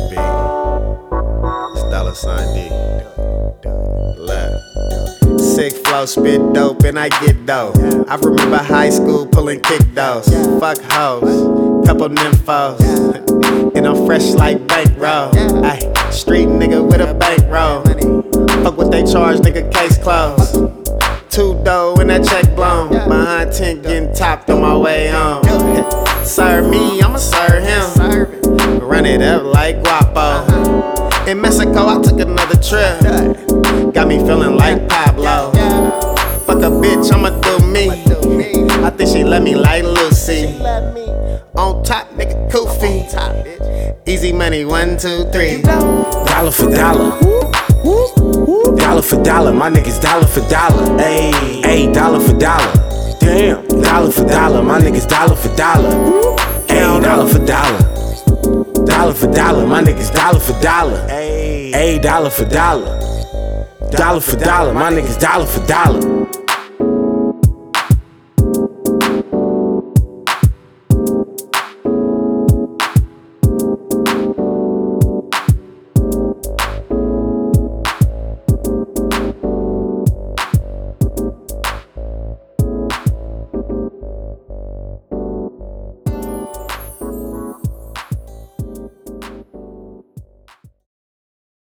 the beat. It's $D. Left. Sick flow, spit dope, and I get dope. I remember high school pulling kick those. Fuck hoes, couple nymphos. And I'm fresh like bankroll. Ay, street nigga with a bankroll. Fuck what they charge, nigga, case closed. Two dough and that check blown. Behind 10 getting topped on my way home. Serve me, I'ma serve him. Run it up like Guapo. In Mexico, I took another trip. Got me feeling like Pablo. Fuck a bitch, I'ma do me. I think she let me like Lucy. On top, nigga, Koofy. Easy money, 1, 2, 3. Dollar for dollar. Dollar for dollar, my niggas dollar for dollar. Ayy, dollar for dollar. Damn, dollar for dollar, my niggas dollar for dollar. Ayy, dollar for dollar. Dollar for dollar, my niggas dollar for dollar. Ayy, dollar for dollar. Dollar for dollar, my niggas dollar for dollar.